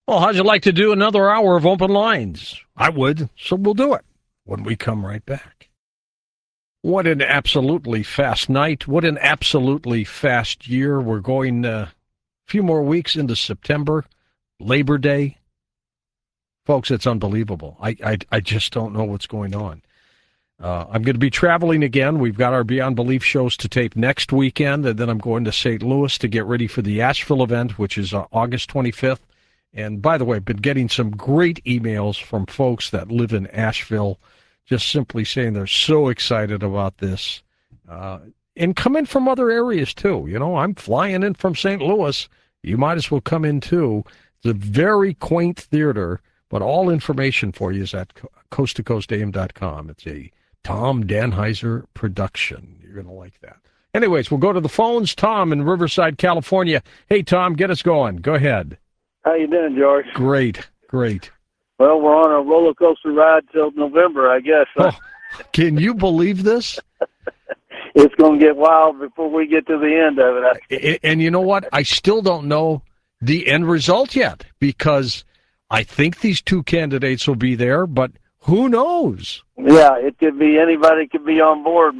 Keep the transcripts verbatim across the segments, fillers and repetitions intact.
Well, how'd you like to do another hour of open lines? I would, so we'll do it when we come right back. What an absolutely fast night. What an absolutely fast year. We're going uh, a few more weeks into September, Labor Day. Folks, it's unbelievable. I, I, I just don't know what's going on. Uh, I'm going to be traveling again. We've got our Beyond Belief shows to tape next weekend, and then I'm going to Saint Louis to get ready for the Asheville event, which is uh, August twenty-fifth. And by the way, I've been getting some great emails from folks that live in Asheville, just simply saying they're so excited about this. Uh, and come in from other areas, too. You know, I'm flying in from Saint Louis. You might as well come in, too. It's a very quaint theater, but all information for you is at coast to coast a m dot com. It's a Tom Danheiser production. You're going to like that. Anyways, we'll go to the phones. Tom in Riverside, California. Hey, Tom, get us going. Go ahead. How you doing, George? Great, great. Well, we're on a roller coaster ride till November, I guess. Oh, can you believe this? It's going to get wild before we get to the end of it. And, and you know what? I still don't know the end result yet, because I think these two candidates will be there, but who knows? Yeah, it could be anybody could be on board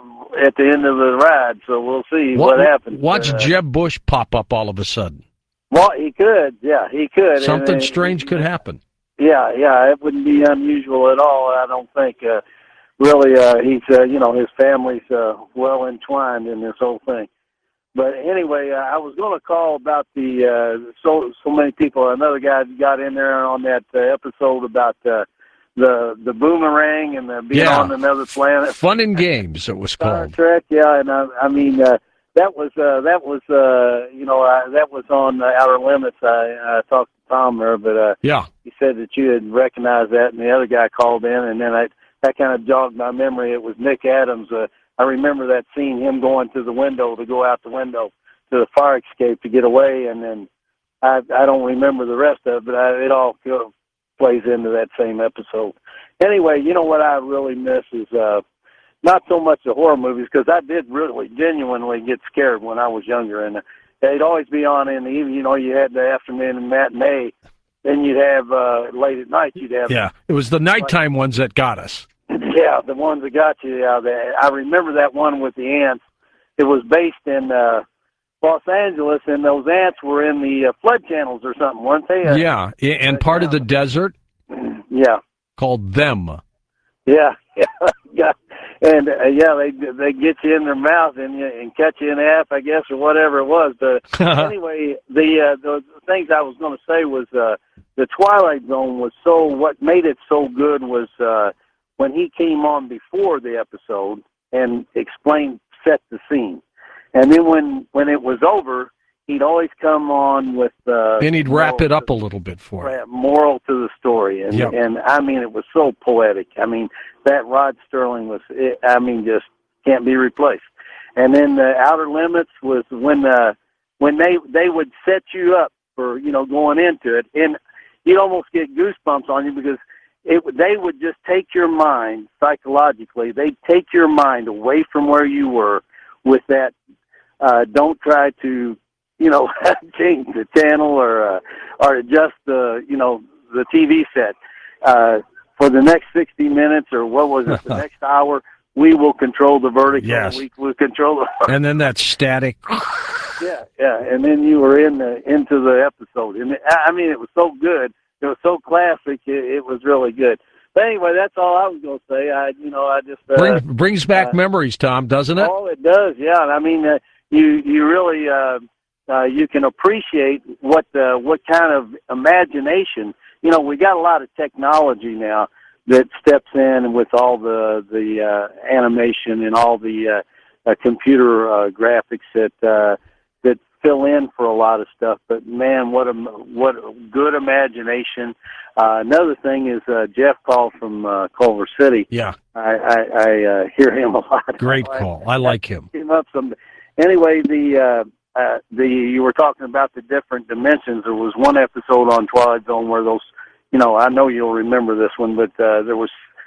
at the end of the ride, so we'll see what, what happens. Watch uh, Jeb Bush pop up all of a sudden. Well, he could, yeah, he could. Something and, strange and, could happen. Yeah, yeah, it wouldn't be unusual at all, I don't think. Uh, really, uh, he's, uh, you know, his family's uh, well entwined in this whole thing. But anyway, uh, I was going to call about the uh, so so many people. Another guy got in there on that uh, episode about uh, the the boomerang and the being yeah. on another planet. Fun and Games, it was Star called. Trek, yeah, and I, I mean uh, that was uh, that was uh, you know uh, that was on uh, Outer Limits. I, I talked to Tom there, but uh, yeah, he said that you had recognized that, and the other guy called in, and then I, that kind of jogged my memory. It was Nick Adams. Uh, I remember that scene, him going to the window to go out the window to the fire escape to get away, and then I I don't remember the rest of it, but I, it all plays into that same episode. Anyway, you know what I really miss is uh, not so much the horror movies, because I did really genuinely get scared when I was younger, and they'd always be on in the evening. You know, you had the afternoon matinee, then you'd have uh, late at night. You'd have yeah. It was the nighttime like, ones that got us. Yeah, the ones that got you. Yeah, the, I remember that one with the ants. It was based in uh, Los Angeles, and those ants were in the uh, flood channels or something, weren't they? Uh, yeah, and part of the desert. Yeah. Called Them. Yeah, yeah, yeah. And uh, yeah, they they get you in their mouth and and cut you in half, I guess, or whatever it was. But anyway, the uh, the things I was going to say was uh, the Twilight Zone was so. What made it so good was uh, when he came on before the episode and explained, set the scene, and then when when it was over, he'd always come on with uh, and he'd wrap it up a little bit for it. Moral to the story, and yep. and I mean it was so poetic. I mean that Rod Sterling was, it, I mean, just can't be replaced. And then the Outer Limits was when uh, when they they would set you up for, you know, going into it, and you'd almost get goosebumps on you, because it they would just take your mind psychologically. They'd take your mind away from where you were with that. Uh, don't try to, you know, change the channel or uh, or adjust the, you know, the T V set. Uh, for the next sixty minutes, or what was it, the next hour, we will control the vertical. Yes. We will control the vertical. And then that static. Yeah, yeah. And then you were in the into the episode. And I mean, it was so good. It was so classic. It, it was really good. But anyway, that's all I was going to say. I, you know, I just uh, brings brings back uh, memories, Tom, doesn't it? Oh, it does. Yeah. I mean, uh, you you really uh, uh, you can appreciate what uh, what kind of imagination. You know, we got a lot of technology now that steps in with all the the uh, animation and all the uh, uh, computer uh, graphics that uh, that fill in for a lot of stuff. But man, what a what a good imagination! Uh, another thing is uh, Jeff called from uh, Culver City. Yeah, I I, I uh, hear him a lot. Great call. I like him. Came up some. Anyway, the. Uh, Uh, the you were talking about the different dimensions. There was one episode on Twilight Zone where those, you know, I know you'll remember this one, but uh, there was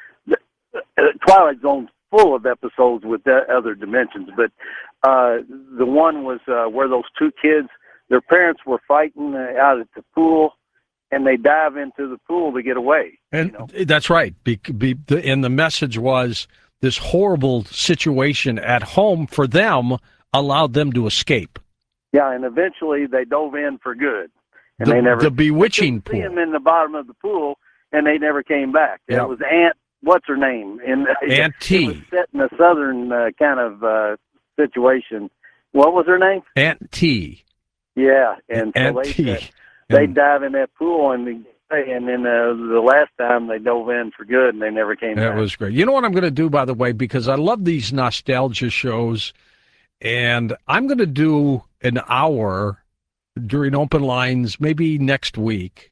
uh, Twilight Zone's full of episodes with the other dimensions. But uh, the one was uh, where those two kids, their parents were fighting uh, out at the pool, and they dive into the pool to get away. And you know? that's right. Be, be, the, and the message was this horrible situation at home for them allowed them to escape. Yeah, and eventually they dove in for good. And the, they never the bewitching see pool. them in the bottom of the pool, and they never came back. Yep. It was Aunt, what's her name? And Aunt T. It was set in a southern uh, kind of uh, situation. What was her name? Aunt T. Yeah, and so Aunt they T. said, they dive in that pool, and and then uh, the last time they dove in for good, and they never came That back. was great. You know what I'm going to do, by the way, because I love these nostalgia shows, and I'm going to do an hour during open lines, maybe next week,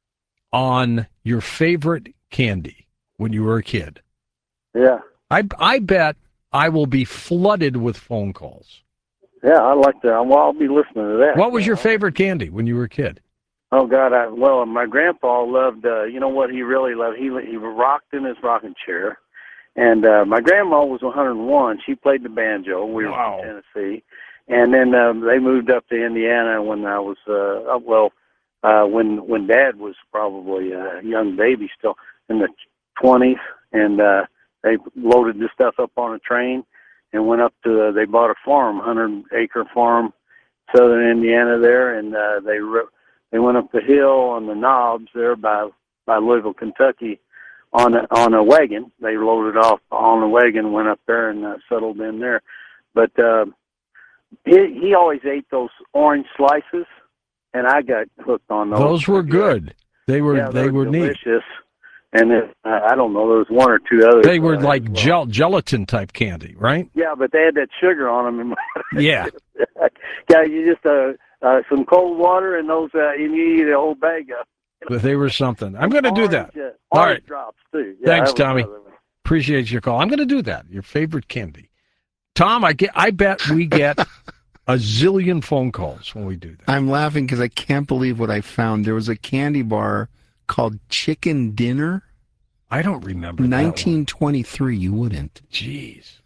on your favorite candy when you were a kid. Yeah. I, I bet I will be flooded with phone calls. Yeah, I like that. Well, I'll be listening to that. What was your favorite candy when you were a kid? Oh God! I, well, my grandpa loved. Uh, you know what he really loved? He he rocked in his rocking chair, and uh, my grandma was one hundred and one. She played the banjo. We were Wow. from Tennessee, and then um, they moved up to Indiana when I was uh, up, well, uh, when when Dad was probably a young baby still in the twenties, and uh, they loaded this stuff up on a train and went up to. Uh, they bought a farm, hundred acre farm, southern Indiana there, and uh, they. Re- They went up the hill on the knobs there by by Louisville, Kentucky, on a, on a wagon. They loaded off on a wagon, went up there and uh, settled in there. But uh, he he always ate those orange slices, and I got hooked on those. Those were good. They were yeah, they, they were delicious. neat. And then, uh, I don't know, there was one or two others. They were uh, like well. gel, gelatin type candy, right? Yeah, but they had that sugar on them. Yeah. Yeah, you just uh, uh, some cold water and those, uh, and you eat a whole bag of. But they were something. I'm going to do that. Orange, uh, All orange right. drops too. Yeah, Thanks, that was Tommy. another one. Appreciate your call. I'm going to do that. Your favorite candy. Tom, I get. I bet we get a zillion phone calls when we do that. I'm laughing because I can't believe what I found. There was a candy bar called Chicken Dinner. I don't remember that one. nineteen twenty-three. You wouldn't. Jeez.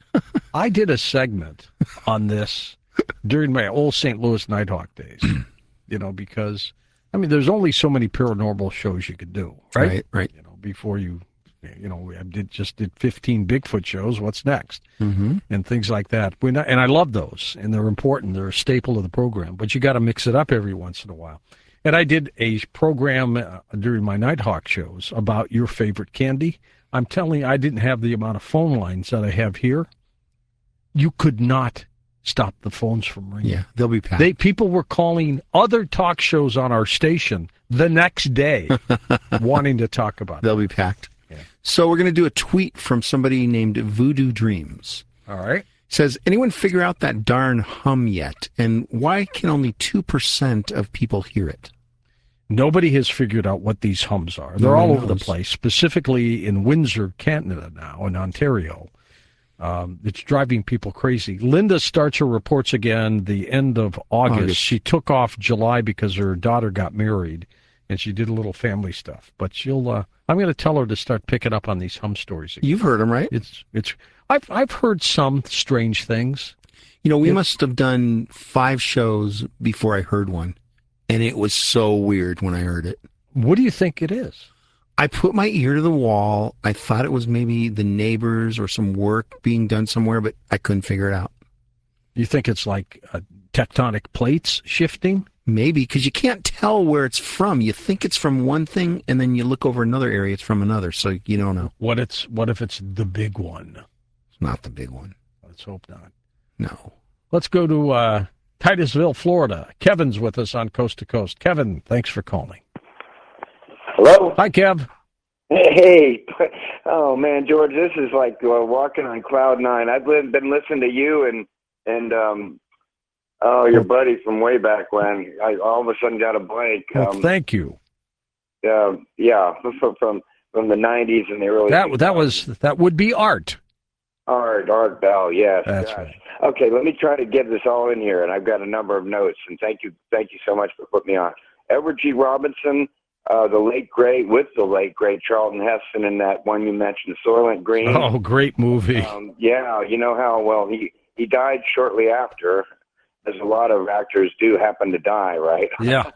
I did a segment on this during my old Saint Louis Nighthawk days, you know, because, I mean, there's only so many paranormal shows you could do, right? Right, right. You know, before you, you know, I did just did fifteen Bigfoot shows. What's next? Mm-hmm. And things like that. We're not, and I love those, and they're important. They're a staple of the program, but you got to mix it up every once in a while. And I did a program uh, during my Nighthawk shows about your favorite candy. I'm telling you, I didn't have the amount of phone lines that I have here. You could not stop the phones from ringing. Yeah, they'll be packed. They people were calling other talk shows on our station the next day, wanting to talk about it. They'll be packed. Yeah. So we're going to do a tweet from somebody named Voodoo Dreams. All right. Says, anyone figure out that darn hum yet? And why can only two percent of people hear it? Nobody has figured out what these hums are. They're No all one over the knows. place, specifically in Windsor, Canada now, in Ontario. Um, it's driving people crazy. Linda starts her reports again the end of August. August. She took off July because her daughter got married, and she did a little family stuff. But she'll. Uh, I'm going to tell her to start picking up on these hum stories again. You've heard them, right? It's it's. I've I've heard some strange things. You know, we It- must have done five shows before I heard one. And it was so weird when I heard it. What do you think it is? I put my ear to the wall. I thought it was maybe the neighbors or some work being done somewhere, but I couldn't figure it out. You think it's like uh, tectonic plates shifting? Maybe, because you can't tell where it's from. You think it's from one thing, and then you look over another area, it's from another, so you don't know. What it's what if it's the big one? It's not the big one. Let's hope not. No. Let's go to uh, Titusville, Florida. Kevin's with us on Coast to Coast. Kevin, thanks for calling. Hello? Hi, Kev. Hey. Oh, man, George, this is like uh, walking on cloud nine. I've been, been listening to you and, and um, oh, your buddy from way back when. I all of a sudden got a blank. Well, Um, thank you. uh, yeah, from, from from the nineties and the early That that was that would be Art. Art, Art Bell, yes. That's gosh. right. Okay, let me try to get this all in here, and I've got a number of notes, and thank you, thank you so much for putting me on. Edward G. Robinson, uh, the late great, with the late great Charlton Heston in that one you mentioned, Soylent Green. Oh, great movie. Um, yeah, you know how, well, he, he died shortly after, as a lot of actors do happen to die, right? Yeah.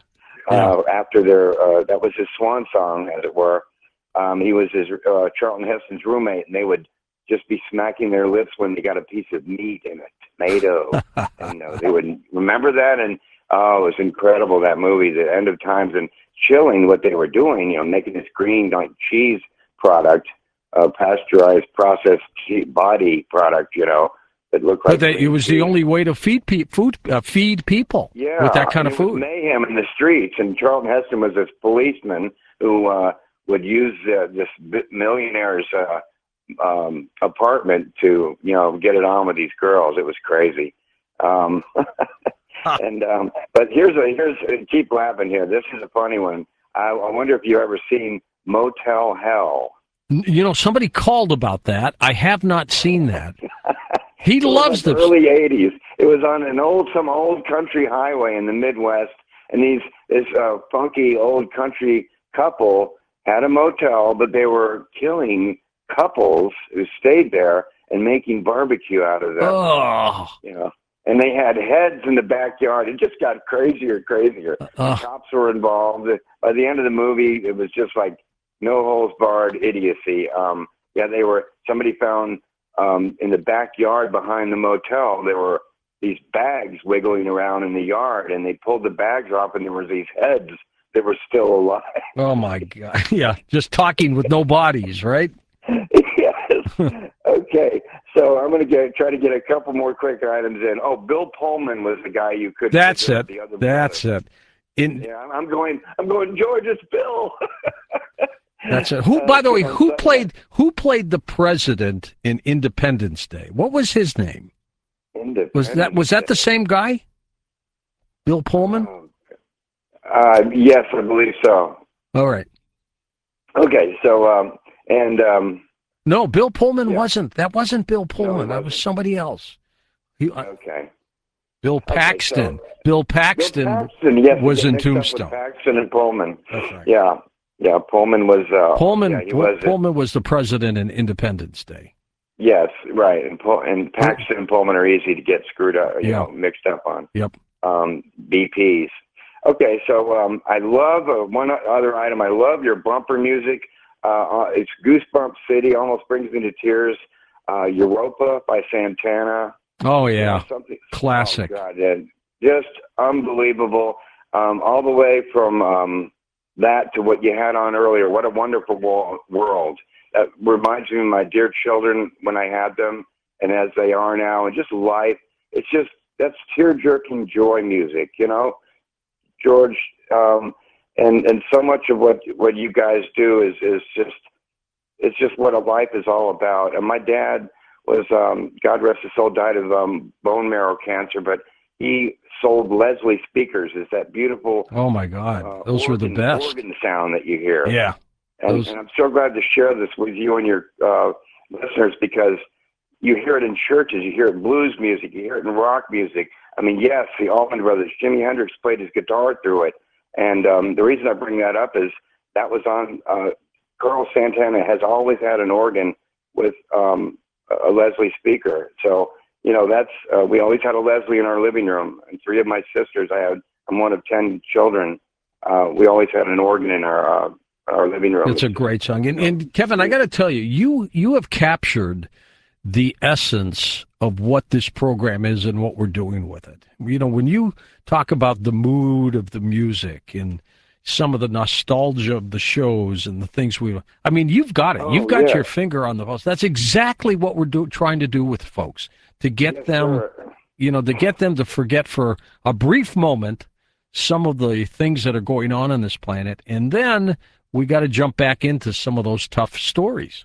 Yeah. uh, after their uh, that was his swan song, as it were. Um, he was his uh, Charlton Heston's roommate, and they would just be smacking their lips when they got a piece of meat and a tomato, and uh, they would remember that. And oh, it was incredible, that movie, The End of Times, and chilling what they were doing. You know, making this green like cheese product, uh, pasteurized, processed cheese, body product. You know, that looked like. But they, it was cheese. the only way to feed pe- food, uh, feed people Yeah, with that kind and of it was food. mayhem in the streets, and Charlton Heston was this policeman who uh, would use uh, this millionaire's uh, um, apartment to, you know, get it on with these girls. It was crazy. Um, and um, but here's a here's a, keep laughing here. This is a funny one. I, I wonder if you ever seen Motel Hell. You know, somebody called about that. I have not seen that. He It was loves like the early eighties. It was on an old, some old country highway in the Midwest, and these this uh, funky old country couple had a motel, but they were killing couples who stayed there and making barbecue out of them. Oh, You know, and they had heads in the backyard. It just got crazier and crazier. uh, Cops were involved. By the end of the movie, it was just like no holds barred idiocy. Um, yeah, they were. Somebody found um, in the backyard behind the motel, there were these bags wiggling around in the yard, and they pulled the bags off, and there was these heads that were still alive. oh my God! Yeah, just talking with no bodies, right? Yes. Okay. So I'm going to get try to get a couple more quick items in. Oh, Bill Pullman was the guy you could. That's it. The other That's brother. it. In Yeah, I'm going. I'm going. George, it's Bill. that's it. Who, Uh, by the way, you know, who so- played who played the president in Independence Day? What was his name? Was that was that the same guy? Bill Pullman? Uh, yes, I believe so. All right. Okay, so um, and um, No, Bill Pullman Yeah. wasn't. That wasn't Bill Pullman. that was wasn't. somebody else. He, uh, okay, Bill Paxton. so- Bill Paxton. Bill Paxton, yes, was I get in mixed up with Tombstone. Paxton and Pullman. That's right. Yeah, yeah. Pullman was. Uh, Pullman. Yeah, he was. Pullman was the president in Independence Day. Yes, right. And Pull, and Paxton and Pullman are easy to get screwed up, you Yeah. know, mixed up on. Yep. Um, B Ps. Okay, so um, I love uh, one other item. I love your bumper music. Uh, uh, it's Goosebump City, almost brings me to tears. Uh, Europa by Santana. Oh You know, yeah. something Classic. Oh, God, and just unbelievable. Um, all the way from um, that to what you had on earlier. What a wonderful wo- world. That reminds me of my dear children when I had them and as they are now, and just life. It's just, that's tear-jerking joy music, you know, George. Um, and, and so much of what, what you guys do is, is just, it's just what a life is all about. And my dad was, um, God rest his soul, died of um, bone marrow cancer, but he sold Leslie speakers. Is that beautiful? Oh my God. uh, Those were the organ- best. Organ sound that you hear. Yeah. And, Those- and I'm so glad to share this with you and your uh, listeners, because you hear it in churches, you hear it in blues music, you hear it in rock music. I mean, yes, the Allman Brothers, Jimi Hendrix played his guitar through it. And um, the reason I bring that up is that was on, uh, Carl Santana has always had an organ with um, a Leslie speaker. So, you know, that's, uh, we always had a Leslie in our living room. And three of my sisters, I had, I'm one of ten children. Uh, we always had an organ in our, uh, our living room. It's a great song. And, and Kevin, I got to tell you, you you have captured the essence of what this program is and what we're doing with it. You know, when you talk about the mood of the music and some of the nostalgia of the shows and the things we, I mean, you've got it. Oh, you've got yeah. your finger on the pulse. That's exactly what we're do, trying to do with folks, to get Yes, them, sir. you know, to get them to forget for a brief moment some of the things that are going on on this planet. And then we got to jump back into some of those tough stories.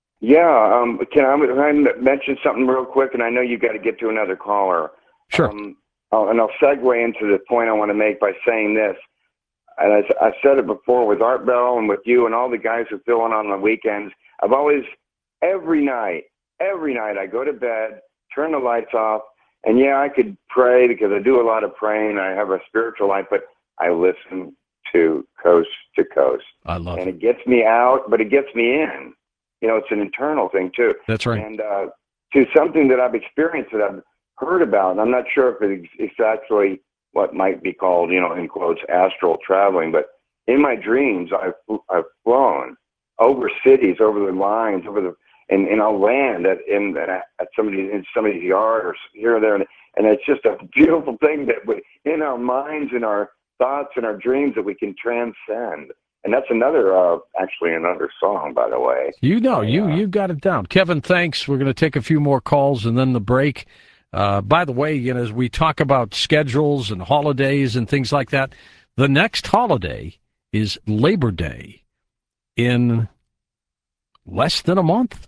Yeah, um, can I, I mention something real quick? And I know you've got to get to another caller. Sure. Um, oh, and I'll segue into the point I want to make by saying this. And I, I said it before with Art Bell and with you and all the guys who fill in on the weekends. I've always, every night, every night I go to bed, turn the lights off, and yeah, I could pray because I do a lot of praying. I have a spiritual life, but I listen to Coast to Coast. I love And it. it gets me out, but it gets me in. You know, it's an internal thing too. That's right. And uh, to something that I've experienced that I've heard about, and I'm not sure if it's, it's actually what might be called, you know, in quotes, astral traveling. But in my dreams, I've I've flown over cities, over the lines, over the and, and I'll land at in at somebody's in somebody's yard or here or there, and, and it's just a beautiful thing that we, in our minds, in our thoughts, and our dreams, that we can transcend. And that's another, uh, actually another song, by the way. You know, you uh, you got it down, Kevin. Thanks. We're going to take a few more calls and then the break. Uh, by the way, you know, as we talk about schedules and holidays and things like that, the next holiday is Labor Day in less than a month,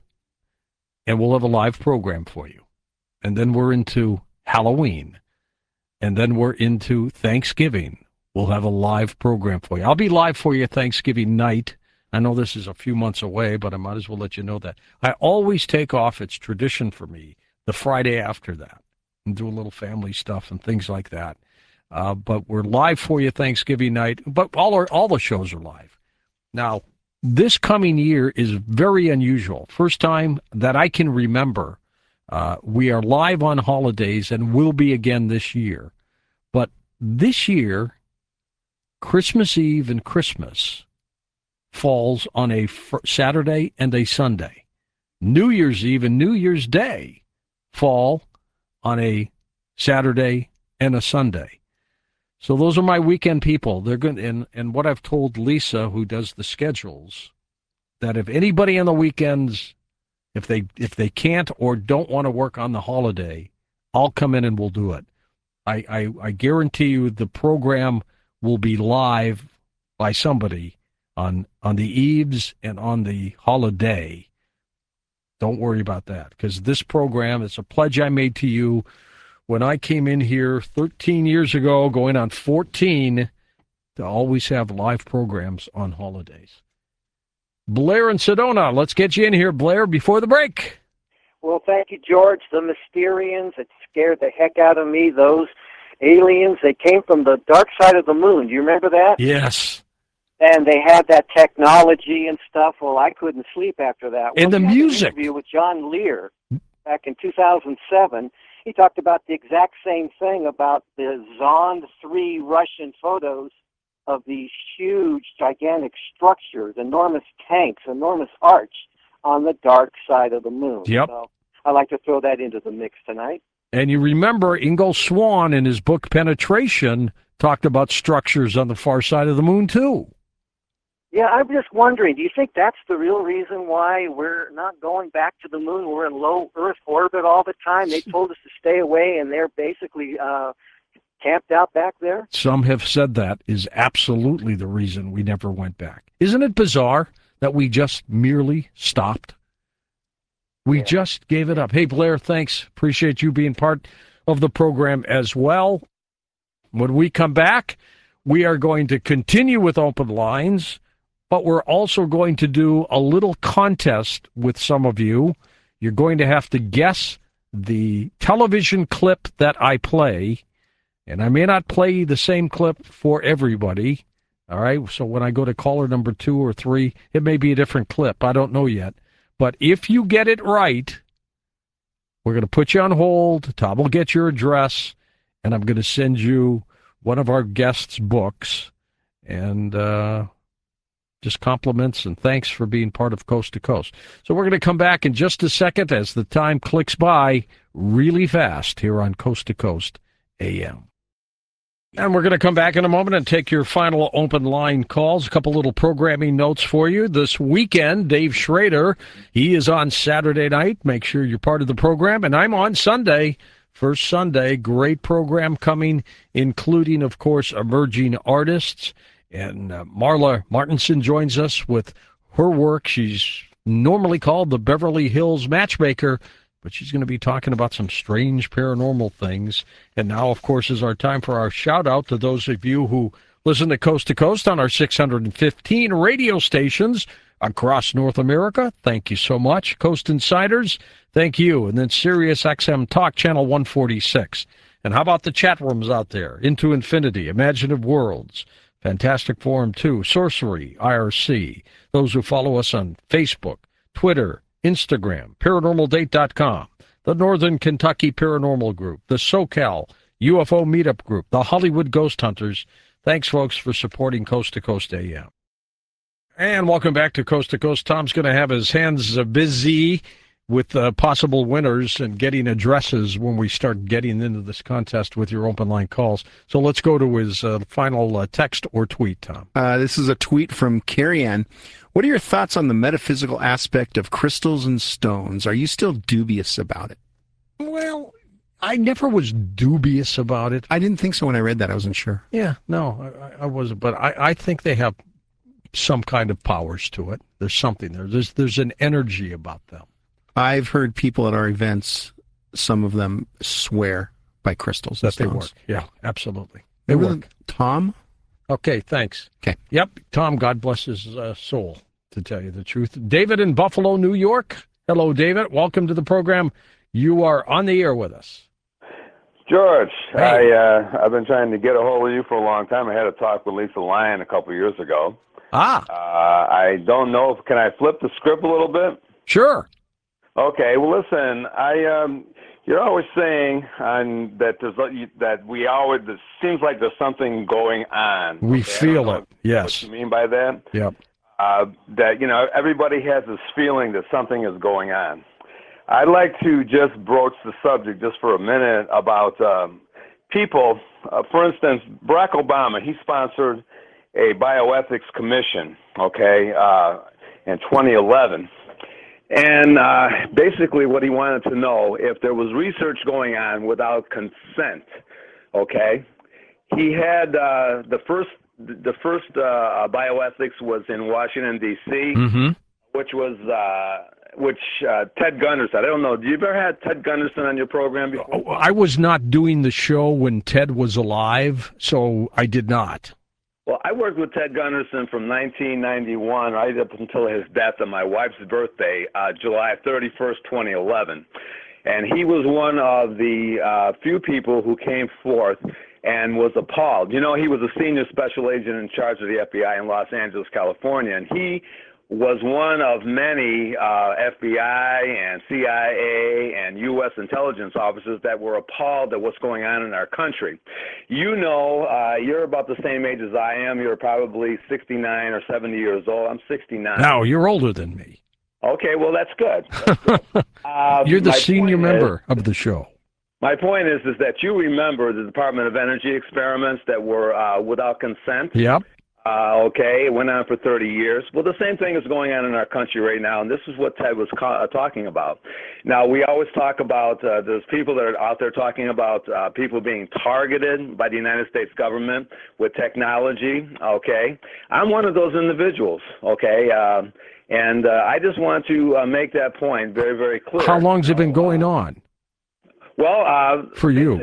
and we'll have a live program for you. And then we're into Halloween, and then we're into Thanksgiving. We'll have a live program for you. I'll be live for you Thanksgiving night. I know this is a few months away, but I might as well let you know that. I always take off, it's tradition for me, the Friday after that, and do a little family stuff and things like that. Uh, but we're live for you Thanksgiving night, but all our, all the shows are live. Now, this coming year is very unusual. First time that I can remember. Uh, we are live on holidays and will be again this year. But this year, Christmas Eve and Christmas falls on a fr- Saturday and a Sunday. New Year's Eve and New Year's Day fall on a Saturday and a Sunday. So those are my weekend people. They're good. And, and what I've told Lisa, who does the schedules, that if anybody on the weekends, if they if they can't or don't want to work on the holiday, I'll come in and we'll do it. I, I, I guarantee you the program will be live by somebody on on the eves and on the holiday. Don't worry about that, because this program, it's a pledge I made to you when I came in here thirteen years ago, going on fourteen, to always have live programs on holidays. Blair and Sedona, let's get you in here, Blair, before the break. Well, thank you, George. The Mysterians, it scared the heck out of me. Those aliens, they came from the dark side of the moon. Do you remember that? Yes. And they had that technology and stuff. Well, I couldn't sleep after that. And well, the we had an music. interview with John Lear back in two thousand seven. He talked about the exact same thing about the Zond three Russian photos of these huge, gigantic structures, enormous tanks, enormous arch on the dark side of the moon. Yep. So I like to throw that into the mix tonight. And you remember Ingo Swann in his book Penetration talked about structures on the far side of the moon too. Yeah, I'm just wondering, do you think that's the real reason why we're not going back to the moon? We're in low Earth orbit all the time. They told us to stay away, and they're basically uh, camped out back there? Some have said that is absolutely the reason we never went back. Isn't it bizarre that we just merely stopped? We Yeah. just gave it up. Hey, Blair, thanks. Appreciate you being part of the program as well. When we come back, we are going to continue with open lines, but we're also going to do a little contest with some of you. You're going to have to guess the television clip that I play, and I may not play the same clip for everybody. All right, so when I go to caller number two or three, it may be a different clip. I don't know yet. But if you get it right, we're going to put you on hold. Tom will get your address, and I'm going to send you one of our guests' books. And uh, just compliments and thanks for being part of Coast to Coast. So we're going to come back in just a second as the time clicks by really fast here on Coast to Coast A M. And we're going to come back in a moment and take your final open line calls. A couple little programming notes for you. This weekend, Dave Schrader, he is on Saturday night. Make sure you're part of the program. And I'm on Sunday, first Sunday. Great program coming, including, of course, emerging artists. And uh, Marla Martinson joins us with her work. She's normally called the Beverly Hills Matchmaker, but she's going to be talking about some strange paranormal things. And now, of course, is our time for our shout-out to those of you who listen to Coast to Coast on our six hundred fifteen radio stations across North America. Thank you so much. Coast Insiders, thank you. And then Sirius X M Talk Channel one forty-six. And how about the chat rooms out there? Into Infinity, Imaginative Worlds, Fantastic Forum two, Sorcery, I R C. Those who follow us on Facebook, Twitter, Instagram, paranormal date dot com, the Northern Kentucky Paranormal Group, the SoCal U F O Meetup Group, the Hollywood Ghost Hunters. Thanks, folks, for supporting Coast to Coast A M. And welcome back to Coast to Coast. Tom's going to have his hands uh, busy with uh, possible winners and getting addresses when we start getting into this contest with your open line calls. So let's go to his uh, final uh, text or tweet, Tom. Uh, this is a tweet from Carrie Ann. What are your thoughts on the metaphysical aspect of crystals and stones? Are you still dubious about it? Well, I never was dubious about it. I didn't think so when I read that. I wasn't sure. Yeah, no, I, I wasn't. But I, I think they have some kind of powers to it. There's something there. There's there's an energy about them. I've heard people at our events, some of them swear by crystals That and they stones. work. Yeah, absolutely. They Remember work. the- Tom? Okay, thanks. Okay. Yep, Tom, God bless his uh, soul, to tell you the truth. David in Buffalo, New York. Hello, David. Welcome to the program. You are on the air with us. George, Hey. I, uh, I've been trying to get a hold of you for a long time. I had a talk with Lisa Lyon a couple of years ago. Ah, Uh, I don't know if, can I flip the script a little bit? sure. Okay, well, listen, I, um, you're always saying on that there's, that we always, it seems like there's something going on. We Okay, I don't feel know it. Yes. What you mean by that? Yep. Uh, that, you know, everybody has this feeling that something is going on. I'd like to just broach the subject just for a minute about um, people. Uh, for instance, Barack Obama, he sponsored a bioethics commission, okay, uh, in twenty eleven. And uh, basically what he wanted to know, if there was research going on without consent, okay, he had uh, the first, the first uh, bioethics was in Washington, D C, Mm-hmm. which was uh, which uh, Ted Gunderson. I don't know. Do you ever had Ted Gunderson on your program before? I was not doing the show when Ted was alive, so I did not. Well, I worked with Ted Gunderson from nineteen ninety-one right up until his death on my wife's birthday, uh, July thirty-first, twenty eleven. And he was one of the uh, few people who came forth and was appalled. You know, he was a senior special agent in charge of the F B I in Los Angeles, California, and he was one of many uh, F B I and C I A and U S intelligence officers that were appalled at what's going on in our country. You know, uh, you're about the same age as I am. You're probably sixty-nine or seventy years old. I'm sixty-nine. No, you're older than me. Okay, well, that's good. That's good. Uh, You're the my senior point is- member of the show. My point is, is that you remember the Department of Energy experiments that were uh, without consent. Yep. Uh, okay, it went on for thirty years. Well, the same thing is going on in our country right now, and this is what Ted was ca- uh, talking about. Now, we always talk about, uh, there's people that are out there talking about uh, people being targeted by the United States government with technology, okay? I'm one of those individuals, okay? Uh, and uh, I just want to uh, make that point very, very clear. How long's it been going on Well, uh, for you?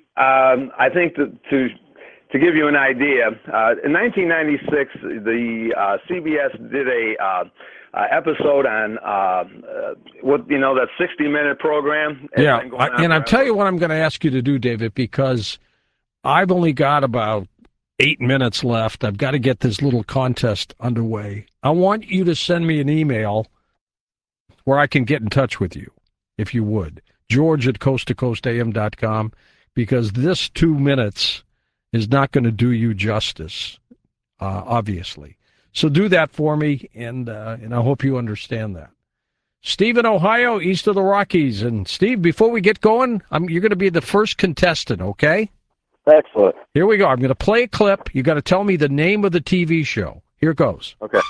um, I think that to to give you an idea, uh, in nineteen ninety-six, the uh, C B S did a uh, uh, episode on uh, uh, what you know that sixty minute program. It's Yeah, been going I, on and I'll forever. tell you what I'm going to ask you to do, David, because I've only got about eight minutes left. I've got to get this little contest underway. I want you to send me an email where I can get in touch with you, if you would. George at coast to coast a m dot com, because this two minutes is not going to do you justice, uh, obviously. So do that for me, and uh, and I hope you understand that. Steve in Ohio, east of the Rockies. And Steve, before we get going, I'm, you're going to be the first contestant, okay? Excellent. Here we go. I'm going to play a clip. You got to tell me the name of the T V show. Here goes. Okay.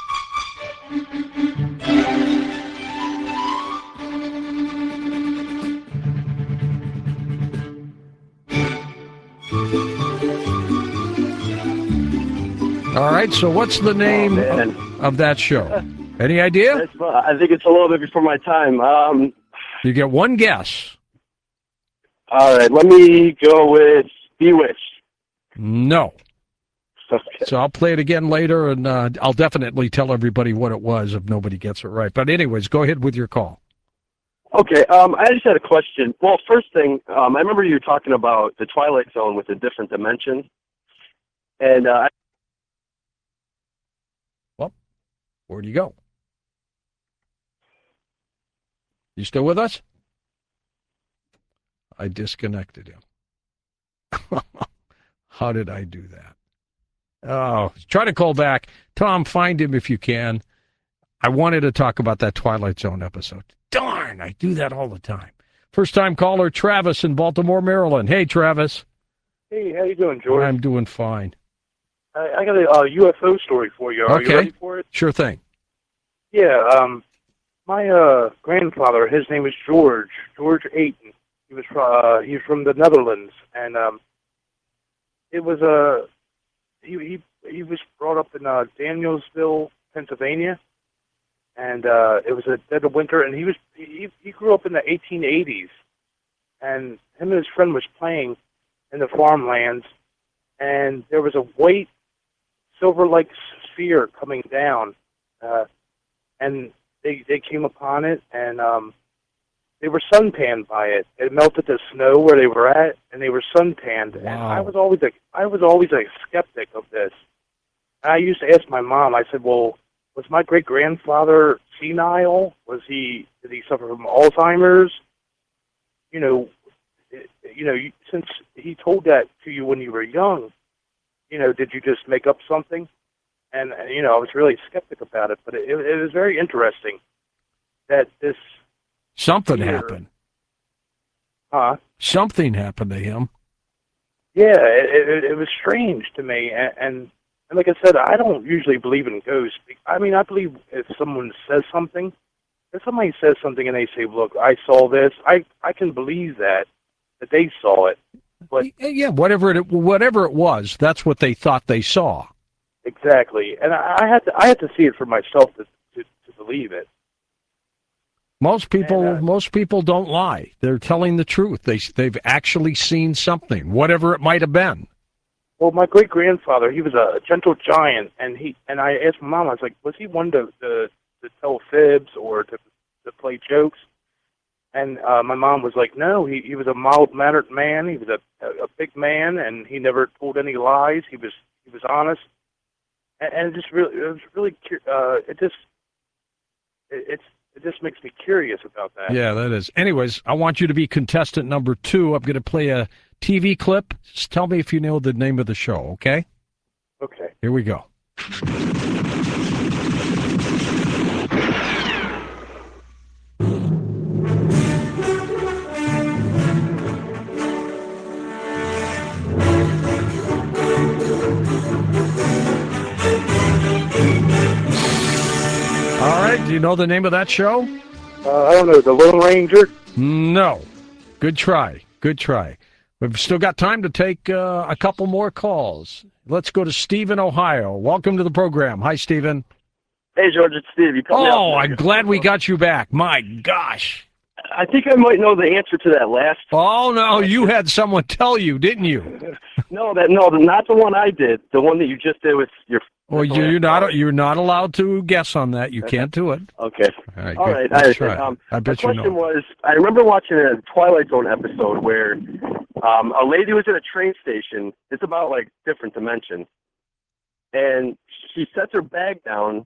All right, so what's the name Oh, man. of, of that show? Any idea? That's, I think it's a little bit before my time. Um, You get one guess. all right, let me go with Bewitched. No. Okay. So I'll play it again later, and uh, I'll definitely tell everybody what it was if nobody gets it right. But anyways, go ahead with your call. Okay, um, I just had a question. Well, first thing, um, I remember you were talking about the Twilight Zone with the different dimensions, and uh, Where'd you go? You still with us? I disconnected him. How did I do that? Oh, try to call back. Tom, find him if you can. I wanted to talk about that Twilight Zone episode. Darn, I do that all the time. First time caller, Travis in Baltimore, Maryland. Hey, Travis. Hey, how you doing, George? I'm doing fine. I, I got a uh, U F O story for you. Are Okay. you ready for it? Sure thing. Yeah. Um, my uh, grandfather, his name was George, George Ayton. He was from uh, he was from the Netherlands, and um, it was a uh, he he he was brought up in uh, Danielsville, Pennsylvania, and uh, it was a dead of winter, and he was he he grew up in the eighteen eighties, and him and his friend was playing in the farmlands, and there was a white silver-like sphere coming down, uh, and they they came upon it, and um, they were suntanned by it. It melted the snow where they were at, and they were suntanned. Wow. And I was always a I was always a skeptic of this. And I used to ask my mom. I said, "Well, was my great grandfather senile? Was he did he suffer from Alzheimer's? You know, it, you know, you- since he told that to you when you were young, you know, did you just make up something?" And uh, you know, I was really skeptic about it, but it, it was very interesting that this, Something Here. happened. huh? Something happened to him. Yeah, it, it, it was strange to me, and, and and like I said, I don't usually believe in ghosts. I mean, I believe if someone says something, if somebody says something and they say, "Look, I saw this," I I can believe that that they saw it. But Yeah, whatever it whatever it was, that's what they thought they saw. exactly, and I, I had to I had to see it for myself to to, to believe it. Most people, And, uh, most people don't lie. They're telling the truth. They they've actually seen something, whatever it might have been. Well, my great grandfather, he was a gentle giant, and he and I asked my mom, I was like, was he one to to, to tell fibs or to to play jokes? And uh, my mom was like, no, he he was a mild mannered man. He was a, a a big man, and he never told any lies. He was he was honest, and, and it just really it was really cu- uh, it just it, it's it just makes me curious about that. Yeah, that is. Anyways, I want you to be contestant number two. I'm going to play a T V clip. Just tell me if you know the name of the show, okay? Okay. Here we go. All right, do you know the name of that show? Uh, I don't know, the Lone Ranger. No. Good try. Good try. We've still got time to take uh, a couple more calls. Let's go to Steve in Ohio. Welcome to the program. Hi, Stephen. Hey, George, it's Steve. You cut me Oh, off I'm glad we got you back. My gosh. I think I might know the answer to that last. Oh, no, you had someone tell you, didn't you? No, that no, not the one I did. The one that you just did with your. Well, you, you're not you're not allowed to guess on that. You can't do it. Okay. All right. All good. right. Let's I, try. um, I my bet you question know. was, I remember watching a Twilight Zone episode where um, a lady was at a train station. It's about like different dimensions, and she sets her bag down.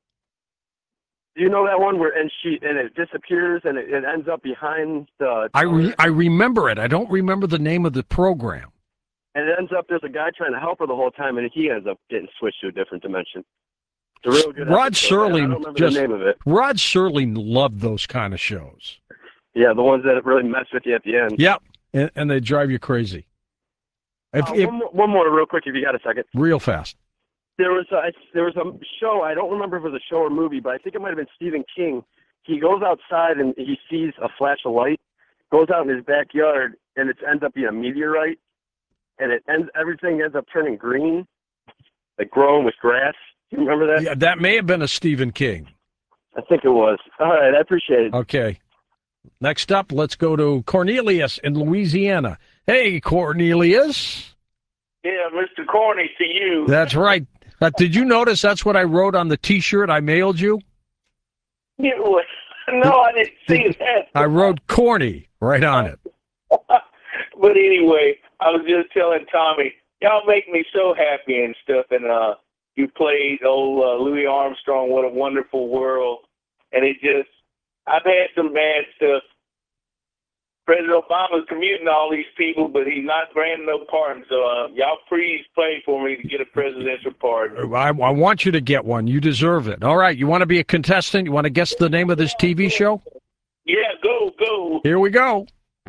Do you know that one where and she and it disappears and it, it ends up behind the. I re, I remember it. I don't remember the name of the program. And it ends up there's a guy trying to help her the whole time, and he ends up getting switched to a different dimension. It's a real good Rod episode. I Serling don't remember just the name of it. Rod Serling loved those kind of shows. Yeah, the ones that really mess with you at the end. Yep, and, and they drive you crazy. If, Uh, if, one, more, one more, real quick, if you got a second. real fast. There was a, there was a show. I don't remember if it was a show or movie, but I think it might have been Stephen King. He goes outside and he sees a flash of light. Goes out in his backyard, and it ends up being a meteorite. And it ends. Everything ends up turning green, like growing with grass. You remember that? Yeah, that may have been a Stephen King. I think it was. All right, I appreciate it. Okay. Next up, let's go to Cornelius in Louisiana. Hey, Cornelius. Yeah, Mister Corny to you. That's right. Uh, did you notice that's what I wrote on the T-shirt I mailed you? You was- no, I didn't see that. I wrote corny right on it. But anyway, I was just telling Tommy, y'all make me so happy and stuff. And uh, you played old uh, Louis Armstrong, What a Wonderful World. And it just, I've had some bad stuff President Obama's commuting all these people, but he's not granting no pardon. So uh, y'all please pray for me to get a presidential pardon. I, I want you to get one. You deserve it. All right. You want to be a contestant? You want to guess the name of this T V show? Yeah, go, go. Here we go.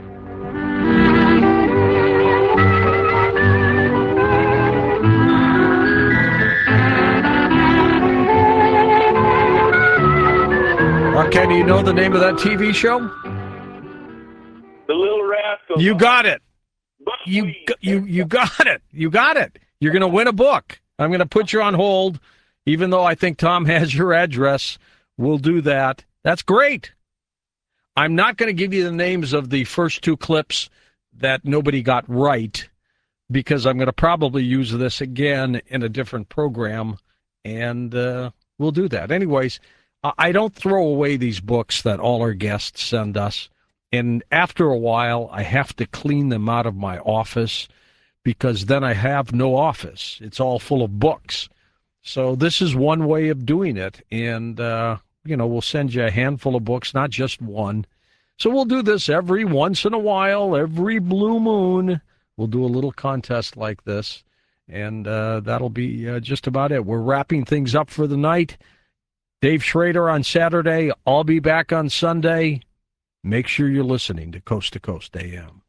Okay, do you know the name of that T V show? The Little Rascals. You got it. You you you got it. You got it. You're going to win a book. I'm going to put you on hold, even though I think Tom has your address. We'll do that. That's great. I'm not going to give you the names of the first two clips that nobody got right, because I'm going to probably use this again in a different program, and uh, we'll do that. Anyways, I don't throw away these books that all our guests send us. And after a while, I have to clean them out of my office, because then I have no office. It's all full of books. So this is one way of doing it. And, uh, you know, we'll send you a handful of books, not just one. So we'll do this every once in a while, every blue moon. We'll do a little contest like this. And uh, that'll be uh, just about it. We're wrapping things up for the night. Dave Schrader on Saturday. I'll be back on Sunday. Make sure you're listening to Coast to Coast A M.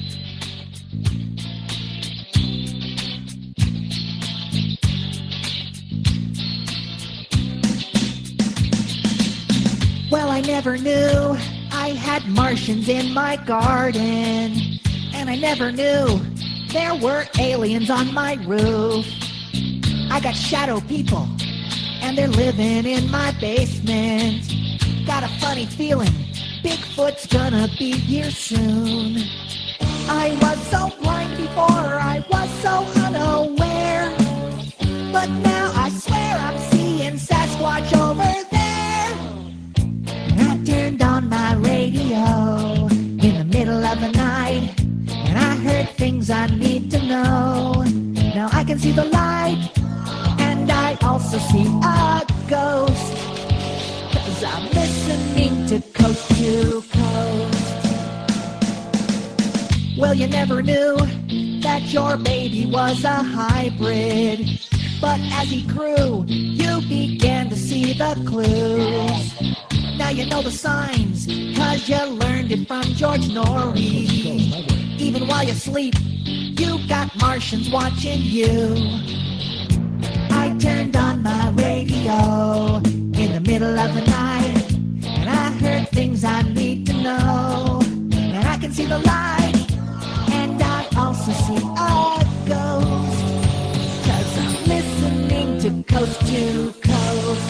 Well, I never knew I had Martians in my garden. And I never knew there were aliens on my roof. I got shadow people, and they're living in my basement. Got a funny feeling Bigfoot's gonna be here soon. I was so blind before, I was so unaware. But now I swear I'm seeing Sasquatch over there. I turned on my radio in the middle of the night, and I heard things I need to know. Now I can see the light, and I also see a ghost, 'cause I'm listening to Coast to Coast. Well, you never knew that your baby was a hybrid, but as he grew, you began to see the clues. Now you know the signs, 'cause you learned it from George Norrie. Even while you sleep, you got Martians watching you. I turned on my radio in the middle of the night, and I heard things I need to know. And I can see the light, and I also see a ghost, 'cause I'm listening to Coast to Coast.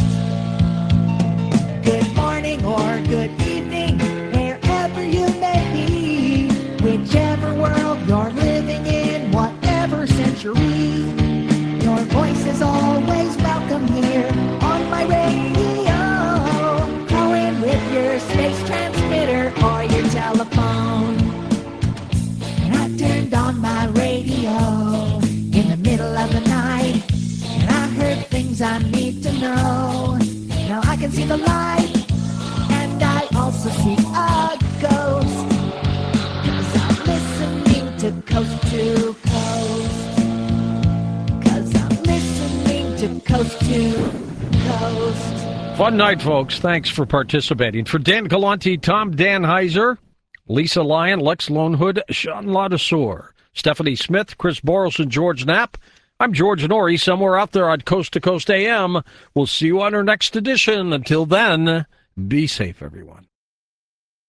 Good morning or good evening, wherever you may be, whichever world you're living in, whatever century, your voice is always welcome here on my radio. Call in with your space transmitter or your telephone. And I turned on my radio in the middle of the night, and I heard things I need to know. Now I can see the light, and I also see a ghost, 'cause I'm listening to Coast to Coast. 'Cause I'm listening to Coast to Coast. Fun night, folks. Thanks for participating. For Dan Galanti, Tom Danheiser, Lisa Lyon, Lex Lonehood, Sean Ladouceur, Stephanie Smith, Chris Boros, and George Knapp, I'm George Norrie, somewhere out there on Coast to Coast A M. We'll see you on our next edition. Until then, be safe, everyone.